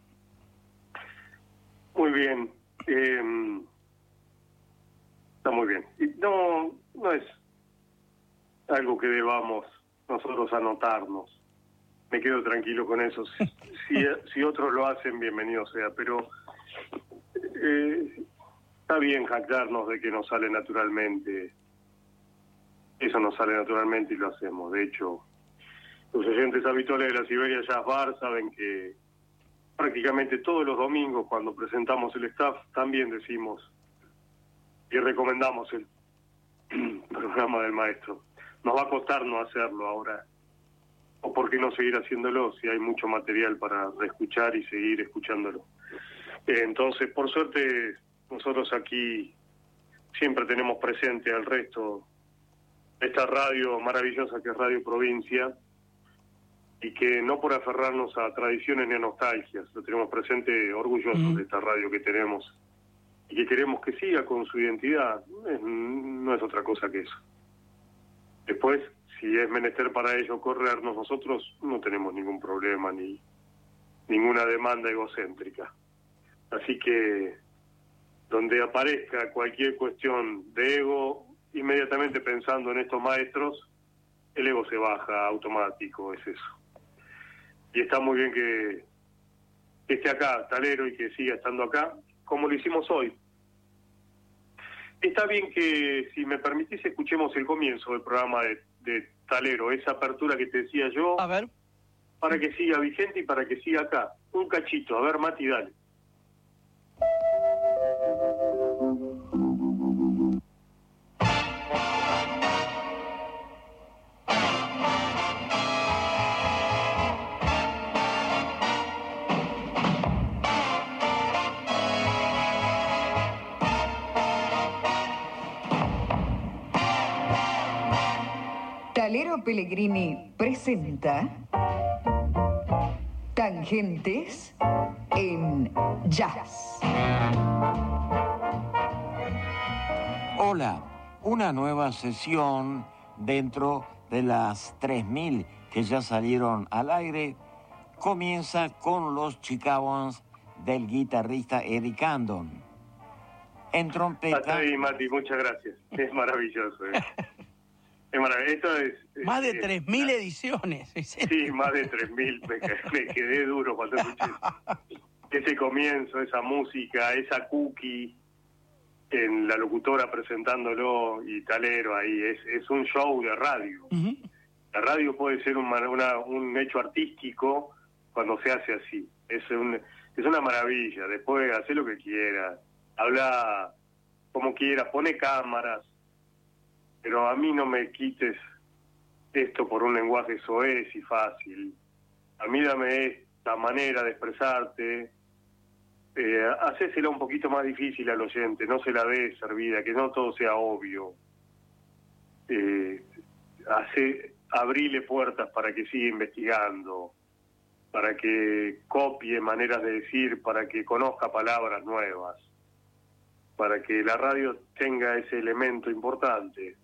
Speaker 2: Muy bien. Eh, está muy bien. Y no, no es algo que debamos nosotros anotarnos. Me quedo tranquilo con eso. Si, si otros lo hacen, bienvenido sea. Pero eh, está bien jactarnos de que nos sale naturalmente. Eso nos sale naturalmente y lo hacemos. De hecho, los oyentes habituales de la Siberia Jazz Bar saben que prácticamente todos los domingos, cuando presentamos el staff, también decimos y recomendamos el programa del maestro. Nos va a costar no hacerlo ahora. ¿O por qué no seguir haciéndolo si hay mucho material para reescuchar y seguir escuchándolo? Eh, entonces, por suerte, nosotros aquí siempre tenemos presente al resto de esta radio maravillosa que es Radio Provincia, y que no por aferrarnos a tradiciones ni a nostalgias, lo tenemos presente orgullosos mm. de esta radio que tenemos y que queremos que siga con su identidad. Es, no es otra cosa que eso. Después, si es menester para ello corrernos, nosotros no tenemos ningún problema ni ninguna demanda egocéntrica. Así que donde aparezca cualquier cuestión de ego, inmediatamente pensando en estos maestros, el ego se baja automático, es eso. Y está muy bien que esté acá Talero y que siga estando acá, como lo hicimos hoy. Está bien que, si me permitís, escuchemos el comienzo del programa de, de Talero, esa apertura que te decía yo,
Speaker 1: a ver,
Speaker 2: para que siga vigente y para que siga acá. Un cachito, a ver, Mati, dale.
Speaker 3: Talero Pellegrini presenta Tangentes en Jazz.
Speaker 4: Hola, una nueva sesión dentro de las tres mil que ya salieron al aire comienza con los Chicagoans del guitarrista Eric Andon. En trompeta...
Speaker 2: Hasta ahí, Mati, muchas gracias. Es maravilloso. ¿eh? Es maravilloso. Esto es, es,
Speaker 1: más de
Speaker 2: es,
Speaker 1: tres mil ediciones.
Speaker 2: Sí, más de tres mil. Me, me quedé duro cuando escuché ese comienzo, esa música, esa cookie en la locutora presentándolo y Talero ahí. Es, es un show de radio. Uh-huh. La radio puede ser un, una, un hecho artístico cuando se hace así. Es, un, es una maravilla. Después hace lo que quiera. Habla como quieras, pone cámaras, pero a mí no me quites esto por un lenguaje soez y fácil. A mí dame esta manera de expresarte, eh, hacésela un poquito más difícil al oyente, no se la dé servida, que no todo sea obvio. Eh, hace, abrile puertas para que siga investigando, para que copie maneras de decir, para que conozca palabras nuevas, para que la radio tenga ese elemento importante,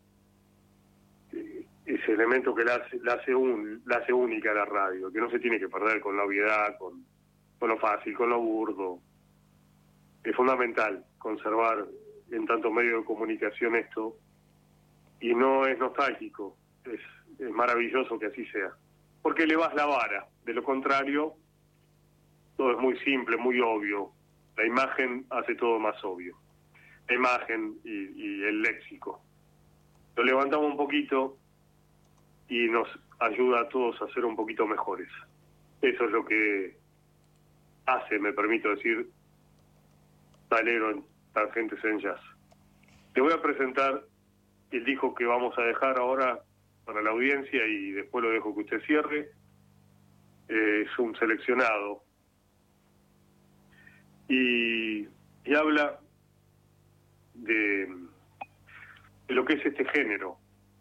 Speaker 2: ese elemento que la hace, la hace, un, la hace única a la radio, que no se tiene que perder con la obviedad, con, con lo fácil, con lo burdo. Es fundamental conservar en tantos medios de comunicación esto, y no es nostálgico, es, es maravilloso que así sea, porque le vas la vara, de lo contrario, todo es muy simple, muy obvio, la imagen hace todo más obvio. La imagen y, y el léxico. Lo levantamos un poquito y nos ayuda a todos a ser un poquito mejores. Eso es lo que hace, me permito decir, Talero en Tangentes en Jazz. Te voy a presentar el disco que vamos a dejar ahora para la audiencia y después lo dejo que usted cierre. Eh, es un seleccionado. Y, y habla De, de lo que es este género.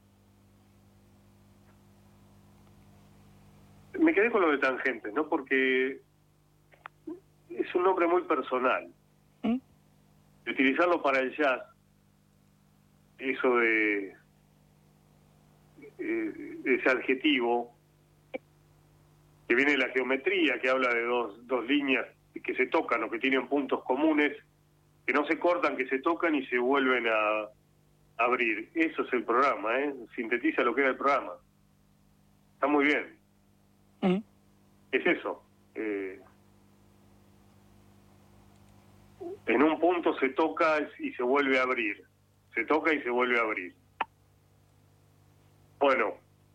Speaker 2: Me quedé con lo de Tangentes, ¿no? Porque es un nombre muy personal. ¿Mm? De utilizarlo para el jazz, eso de eh, ese adjetivo que viene de la geometría, que habla de dos, dos líneas que se tocan o que tienen puntos comunes, que no se cortan, que se tocan y se vuelven a abrir. Eso es el programa, ¿eh? Sintetiza lo que era el programa. Está muy bien. ¿Mm? Es eso. Eh, en un punto se toca y se vuelve a abrir. Se toca y se vuelve a abrir. Bueno,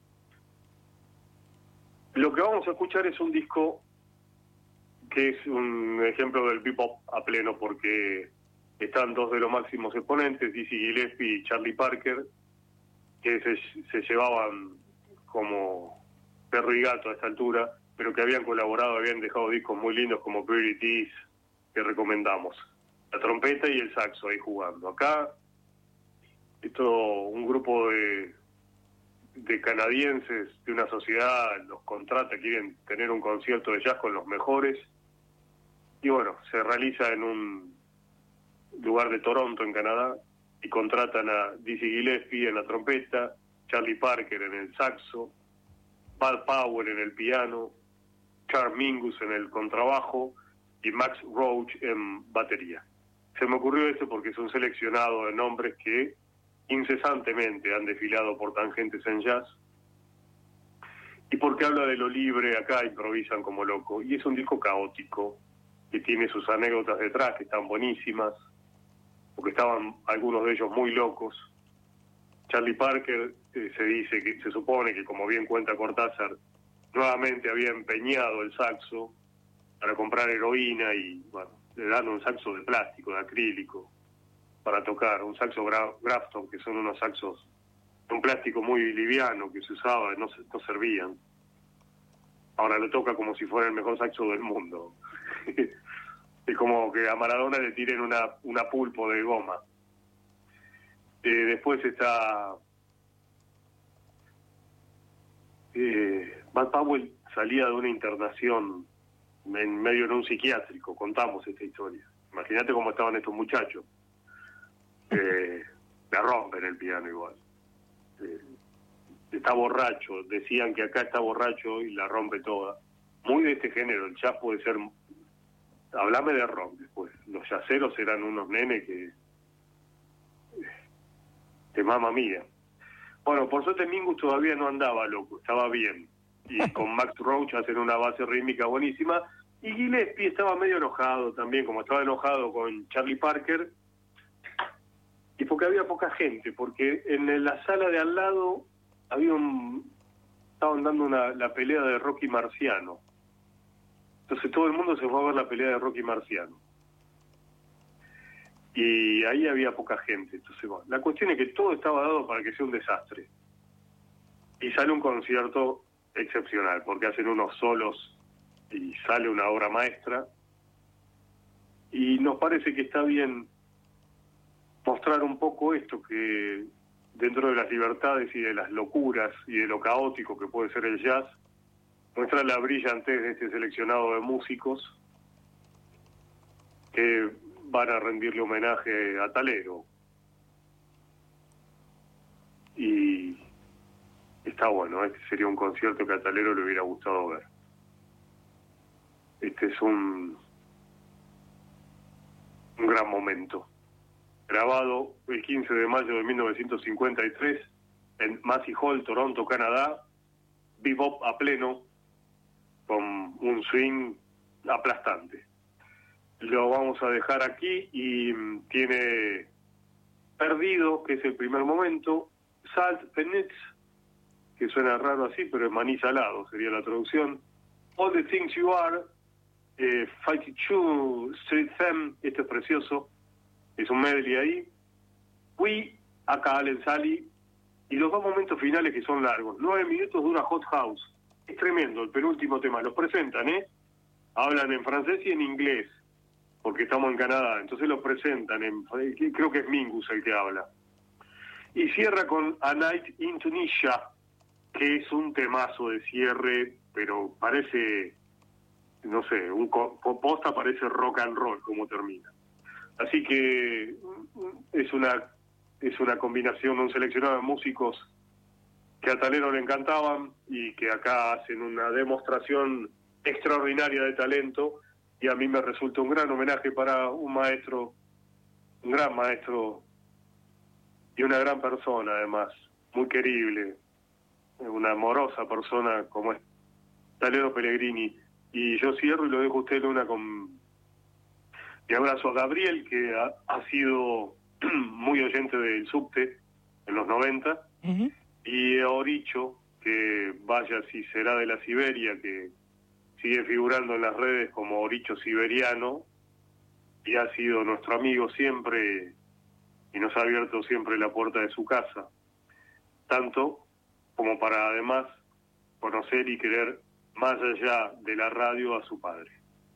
Speaker 2: lo que vamos a escuchar es un disco que es un ejemplo del bebop a pleno, porque están dos de los máximos exponentes, Dizzy Gillespie y Charlie Parker, que se, se llevaban como perro y gato a esta altura, pero que habían colaborado, habían dejado discos muy lindos como Pretty Tees, que recomendamos. La trompeta y el saxo ahí jugando. Acá, esto, un grupo de, de canadienses de una sociedad los contrata, quieren tener un concierto de jazz con los mejores, y bueno, se realiza en un lugar de Toronto, en Canadá, y contratan a Dizzy Gillespie en la trompeta, Charlie Parker en el saxo, Bud Powell en el piano, Charles Mingus en el contrabajo y Max Roach en batería. Se me ocurrió esto porque es un seleccionado de nombres que incesantemente han desfilado por Tangentes en Jazz, y porque habla de lo libre, acá improvisan como loco, y es un disco caótico, que tiene sus anécdotas detrás, que están buenísimas, porque estaban algunos de ellos muy locos. Charlie Parker eh, se dice, que se supone que, como bien cuenta Cortázar, nuevamente había empeñado el saxo para comprar heroína y, bueno, le dan un saxo de plástico, de acrílico, para tocar, un saxo Gra- Grafton, que son unos saxos de un plástico muy liviano que se usaba, no, no servían. Ahora lo toca como si fuera el mejor saxo del mundo. Es como que a Maradona le tiren una, una pulpo de goma. Eh, después está Bud Powell salía de una internación en medio de un psiquiátrico, contamos esta historia. Imagínate cómo estaban estos muchachos. Eh, la rompen el piano igual. Eh, está borracho, decían que acá está borracho y la rompe toda. Muy de este género, el jazz puede ser... Hablame de rock después. Los jazzeros eran unos nenes que... de mamma mía. Bueno, por suerte Mingus todavía no andaba loco, estaba bien. Y con Max Roach hacen una base rítmica buenísima. Y Gillespie estaba medio enojado también, como estaba enojado con Charlie Parker. Y porque había poca gente, porque en la sala de al lado había un... estaban dando una, la pelea de Rocky Marciano. Entonces todo el mundo se fue a ver la pelea de Rocky Marciano. Y ahí había poca gente. Entonces, bueno, la cuestión es que todo estaba dado para que sea un desastre. Y sale un concierto excepcional, porque hacen unos solos y sale una obra maestra. Y nos parece que está bien mostrar un poco esto, que dentro de las libertades y de las locuras y de lo caótico que puede ser el jazz, muestra la brillantez de este seleccionado de músicos que van a rendirle homenaje a Talero. Y está bueno, este sería un concierto que a Talero le hubiera gustado ver. Este es un, un gran momento. Grabado el quince de mayo de mil novecientos cincuenta y tres en Massey Hall, Toronto, Canadá, bebop a pleno, con un swing aplastante. Lo vamos a dejar aquí y tiene Perdido, que es el primer momento, Salt Peanuts, que suena raro así, pero es maní salado, sería la traducción, All the Things You Are, eh, Fighty Two, Street Femme, esto es precioso, es un medley ahí, We, acá Allen Sally, y los dos momentos finales que son largos, nueve minutos dura Hot House, es tremendo, el penúltimo tema, los presentan, ¿eh? Hablan en francés y en inglés, porque estamos en Canadá, entonces los presentan, en, creo que es Mingus el que habla. Y cierra con A Night in Tunisia, que es un temazo de cierre, pero parece, no sé, un posta parece rock and roll como termina. Así que es una es una combinación, un seleccionado de músicos que a Talero le encantaban y que acá hacen una demostración extraordinaria de talento, y a mí me resulta un gran homenaje para un maestro, un gran maestro y una gran persona además, muy querible, una amorosa persona como es Talero Pellegrini. Y yo cierro y lo dejo a usted, Luna, con mi abrazo a Gabriel, que ha, ha sido muy oyente del subte en los noventa, uh-huh. Y a Oricho, que vaya si será de la Siberia, que sigue figurando en las redes como Oricho Siberiano, y ha sido nuestro amigo siempre y nos ha abierto siempre la puerta de su casa, tanto como para además conocer y querer más allá de la radio a su padre.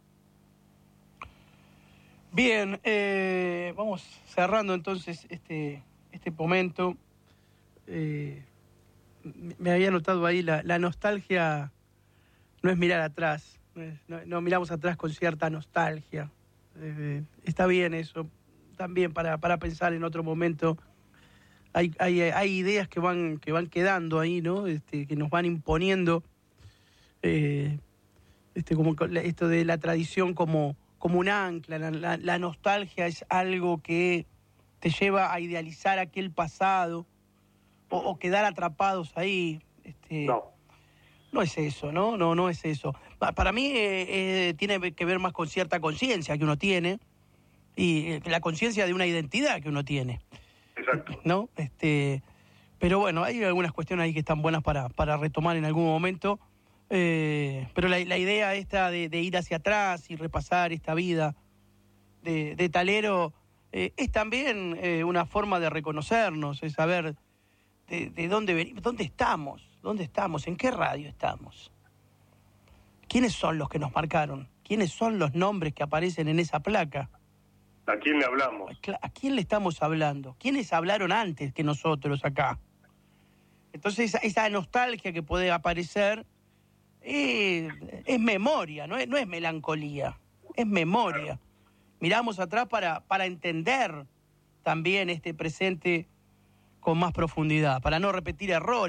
Speaker 1: Bien, eh, vamos cerrando entonces este este momento. Eh, me había notado ahí la, la nostalgia, no es mirar atrás, no, es, no, no miramos atrás con cierta nostalgia. Eh, está bien eso, también para, para pensar en otro momento. Hay, hay, hay ideas que van, que van quedando ahí, ¿no? Este, que nos van imponiendo, eh, este, como esto de la tradición como, como un ancla. La, la, la nostalgia es algo que te lleva a idealizar aquel pasado o, o quedar atrapados ahí. Este,
Speaker 2: no.
Speaker 1: No es eso, ¿no? No, no es eso. Para mí eh, eh, tiene que ver más con cierta conciencia que uno tiene y eh, la conciencia de una identidad que uno tiene.
Speaker 2: Exacto.
Speaker 1: ¿No? Este, pero bueno, hay algunas cuestiones ahí que están buenas para, para retomar en algún momento. Eh, pero la, la idea esta de, de ir hacia atrás y repasar esta vida de, de Talero eh, es también eh, una forma de reconocernos, es saber de, de dónde venimos, dónde estamos, dónde estamos, en qué radio estamos. ¿Quiénes son los que nos marcaron? ¿Quiénes son los nombres que aparecen en esa placa?
Speaker 2: ¿A quién le hablamos?
Speaker 1: ¿A quién le estamos hablando? ¿Quiénes hablaron antes que nosotros acá? Entonces esa, esa nostalgia que puede aparecer eh, es memoria, no es, no es melancolía, es memoria. Miramos atrás para, para entender también este presente con más profundidad, para no repetir errores.